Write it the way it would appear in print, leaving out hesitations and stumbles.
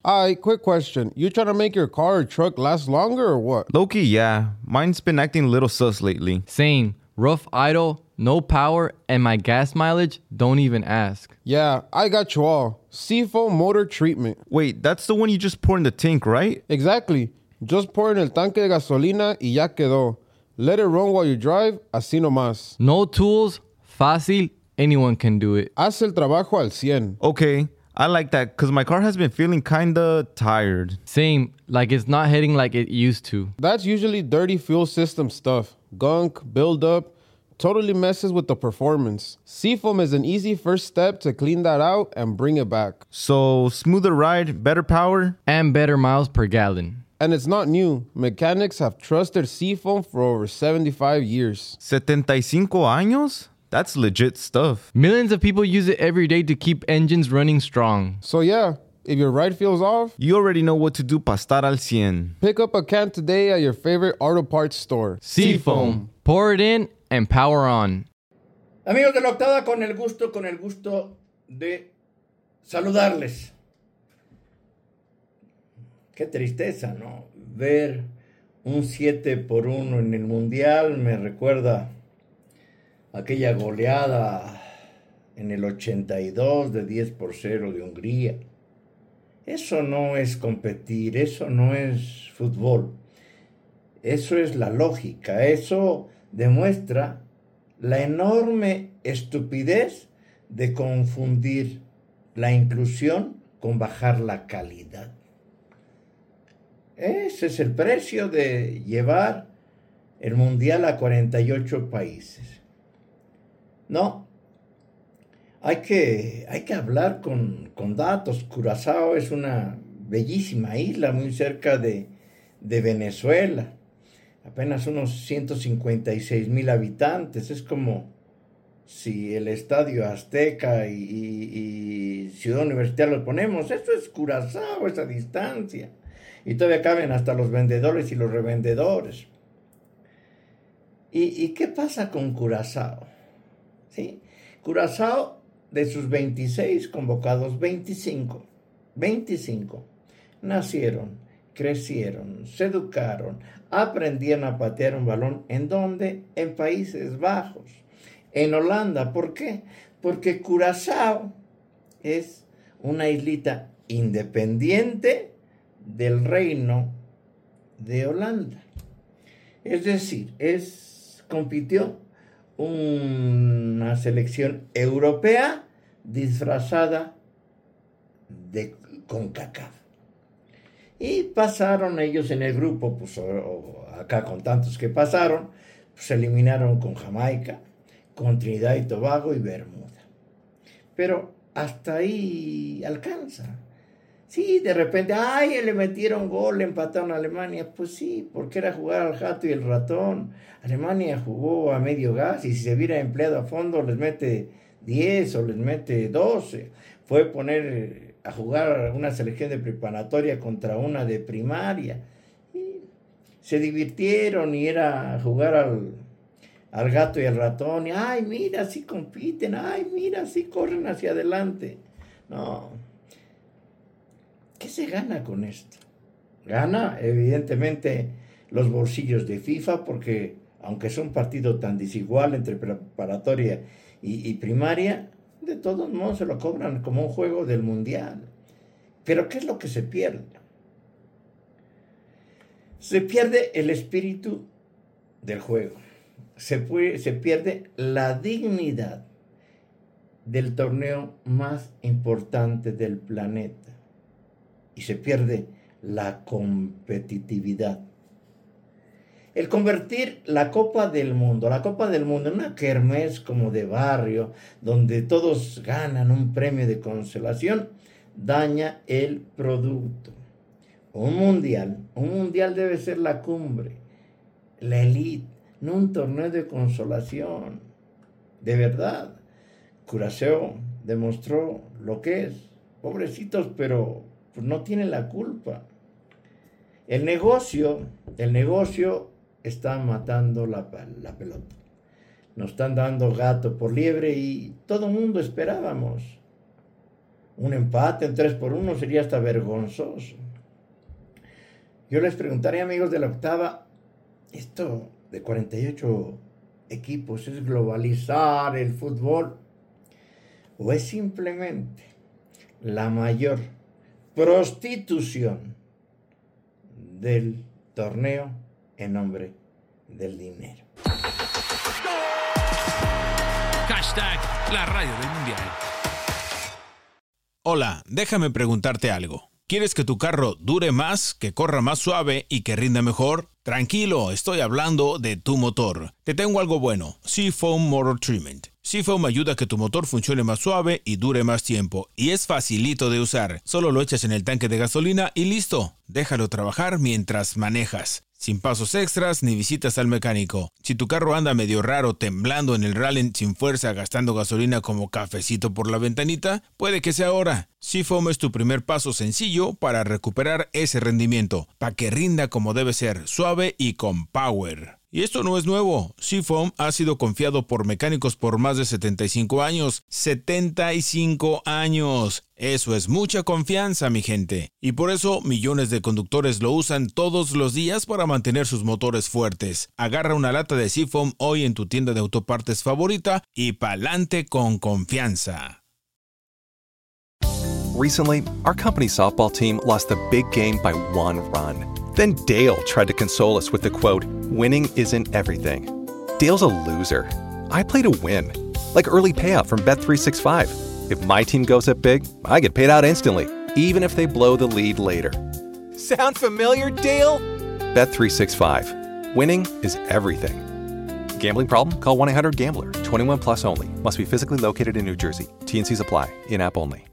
Alright, quick question. You trying to make your car or truck last longer or what? Low-key, yeah. Mine's been acting a little sus lately. Same. Rough idle, no power, and my gas mileage, don't even ask. Yeah, I got you all. Seafoam motor treatment. Wait, that's the one you just pour in the tank, right? Exactly. Just pour en el tanque de gasolina y ya quedó. Let it run while you drive, así nomás. No tools, fácil, anyone can do it. Haz el trabajo al 100. Okay, I like that because my car has been feeling kinda tired. Same, like it's not hitting like it used to. That's usually dirty fuel system stuff. Gunk, buildup, totally messes with the performance. Seafoam is an easy first step to clean that out and bring it back. So, smoother ride, better power? And better miles per gallon. And it's not new. Mechanics have trusted Seafoam for over 75 years. 75 años? That's legit stuff. Millions of people use it every day to keep engines running strong. So yeah, if your ride feels off, You already know what to do para estar al 100. pick up a can today at your favorite auto parts store. Seafoam. Pour it in and power on. Amigos de la Octava, con el gusto de saludarles. Qué tristeza, ¿no? Ver un 7-1 en el Mundial me recuerda aquella goleada en el 82 de 10-0 de Hungría. Eso no es competir, eso no es fútbol. Eso es la lógica, eso demuestra la enorme estupidez de confundir la inclusión con bajar la calidad. Ese es el precio de llevar el Mundial a 48 países. No, hay que hablar con datos. Curazao es una bellísima isla muy cerca de Venezuela. Apenas unos 156,000 habitantes. Es como si el Estadio Azteca y Ciudad Universitaria lo ponemos. Eso es Curazao, esa distancia. Y todavía caben hasta los vendedores y los revendedores. ¿Y qué pasa con Curazao? ¿Sí? Curazao, de sus 26 convocados, 25 nacieron, crecieron, se educaron, aprendieron a patear un balón. ¿En dónde? En Países Bajos, en Holanda. ¿Por qué? Porque Curazao es una islita independiente del Reino de Holanda. Es decir, compitió una selección europea disfrazada de CONCACAF. Y pasaron ellos en el grupo, pues acá con tantos que pasaron, pues se eliminaron con Jamaica, con Trinidad y Tobago y Bermuda. Pero hasta ahí alcanza. Sí, de repente, le metieron gol, le empataron a Alemania. Pues sí, porque era jugar al gato y el ratón. Alemania jugó a medio gas y si se hubiera empleado a fondo les mete 10 o les mete 12. Fue poner a jugar una selección de preparatoria contra una de primaria. Y se divirtieron y era jugar al gato y al ratón. Y, mira, sí compiten. Mira, sí corren hacia adelante. No. ¿Qué se gana con esto? Gana, evidentemente, los bolsillos de FIFA, porque aunque es un partido tan desigual entre preparatoria y primaria, de todos modos se lo cobran como un juego del Mundial. Pero ¿qué es lo que se pierde? Se pierde el espíritu del juego. Se pierde la dignidad del torneo más importante del planeta. Y se pierde la competitividad. El convertir la Copa del Mundo en una kermés como de barrio, donde todos ganan un premio de consolación, daña el producto. Un mundial debe ser la cumbre, la elite, no un torneo de consolación. De verdad, Curazao demostró lo que es. Pobrecitos, pero pues no tienen la culpa. El negocio está matando la pelota. Nos están dando gato por liebre y todo el mundo esperábamos Un empate, un 3-1 sería hasta vergonzoso. Yo les preguntaría, amigos de la octava, esto de 48 equipos es globalizar el fútbol o es simplemente la mayor prostitución del torneo en nombre del dinero. Hashtag la radio del mundial. Hola, déjame preguntarte algo. ¿Quieres que tu carro dure más, que corra más suave y que rinda mejor? Tranquilo, estoy hablando de tu motor. Te tengo algo bueno, Seafoam Motor Treatment. Seafoam ayuda a que tu motor funcione más suave y dure más tiempo. Y es facilito de usar. Solo lo echas en el tanque de gasolina y listo. Déjalo trabajar mientras manejas. Sin pasos extras ni visitas al mecánico. Si tu carro anda medio raro, temblando en el rally sin fuerza, gastando gasolina como cafecito por la ventanita, puede que sea ahora. Seafoam es tu primer paso sencillo para recuperar ese rendimiento, para que rinda como debe ser, suave y con power. Y esto no es nuevo. Seafoam ha sido confiado por mecánicos por más de 75 años. ¡75 años! Eso es mucha confianza, mi gente. Y por eso millones de conductores lo usan todos los días para mantener sus motores fuertes. Agarra una lata de Seafoam hoy en tu tienda de autopartes favorita y pa'lante con confianza. Recently, our company's softball team lost the big game by 1 run. Then Dale tried to console us with the quote, "Winning isn't everything." Dale's a loser. I play to win. Like early payout from Bet365. If my team goes up big, I get paid out instantly, even if they blow the lead later. Sound familiar, Dale? Bet365. Winning is everything. Gambling problem? Call 1-800-GAMBLER. 21 plus only. Must be physically located in New Jersey. T&Cs apply. In-app only.